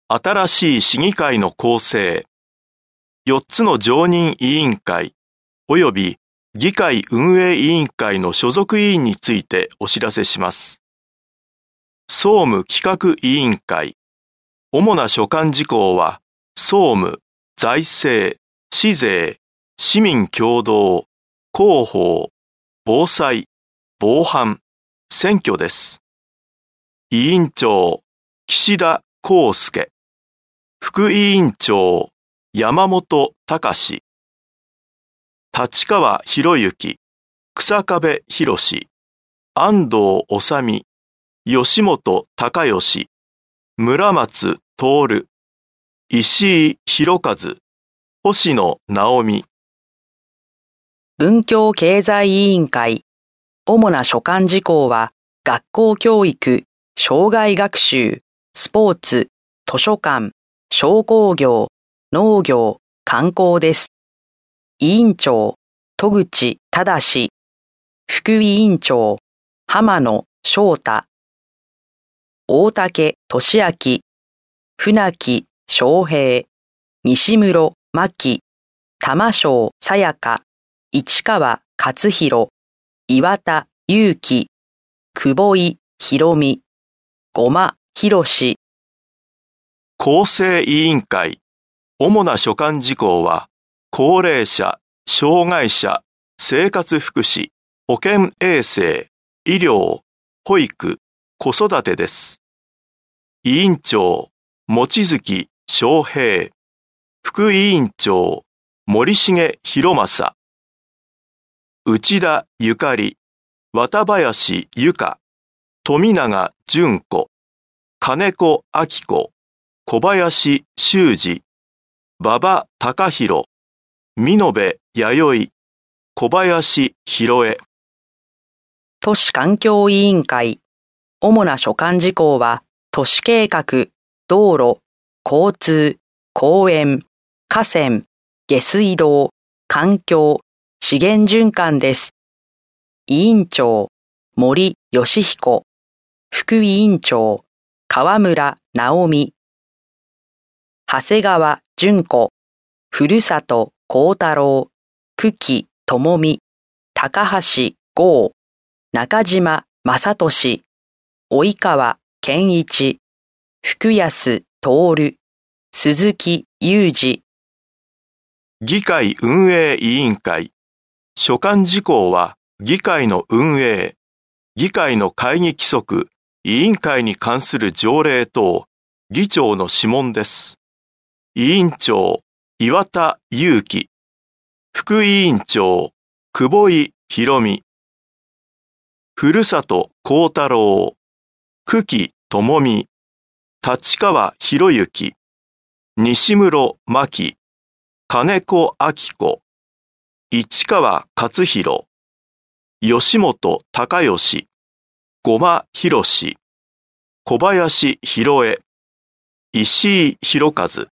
新しい市議会の構成、4つの常任委員会及び議会運営委員会の所属委員についてお知らせします。総務企画委員会、主な所管事項は、総務、財政、市税、市民共同、広報、防災、防犯、選挙です。委員長、岸田康介。副委員長、山本隆。立川博之、草壁博、安藤治、吉本隆義、村松徹、石井博和、星野直美。 文教経済委員会、主な所管事項は、学校教育、生涯学習、スポーツ、図書館、商工業、農業、観光です。委員長、戸口正。副委員長、浜野翔太。大竹俊明、船木翔平、西室真希、玉正さやか、市川勝弘、岩田祐希、久保井博美、ごま博士。 構成委員会、主な所管事項は、高齢者、障害者、生活福祉、保健衛生、医療、保育、子育てです。委員長、望月翔平。副委員長、森重博正。内田ゆかり、綿林由香、富永純子、金子明子、小林修二、馬場隆弘、美濃部弥生、小林博恵。 都市環境委員会、主な所管事項は、都市計画、道路、交通、公園、河川、下水道、環境、資源循環です。委員長、森義彦。副委員長、川村直美。長谷川純子。ふるさと幸太郎。久喜智美。高橋剛。中島正俊。及川健一。福安徹。鈴木裕二。 議会運営委員会。所管事項は、議会の運営、議会の会議規則、委員会に関する条例等、議長の諮問です。委員長、岩田祐希。副委員長、久保井博美。ふるさと幸太郎。久喜智美。立川博之。西室真希。金子明子。市川勝弘。吉本隆義。ごま博士。小林博恵。石井博和。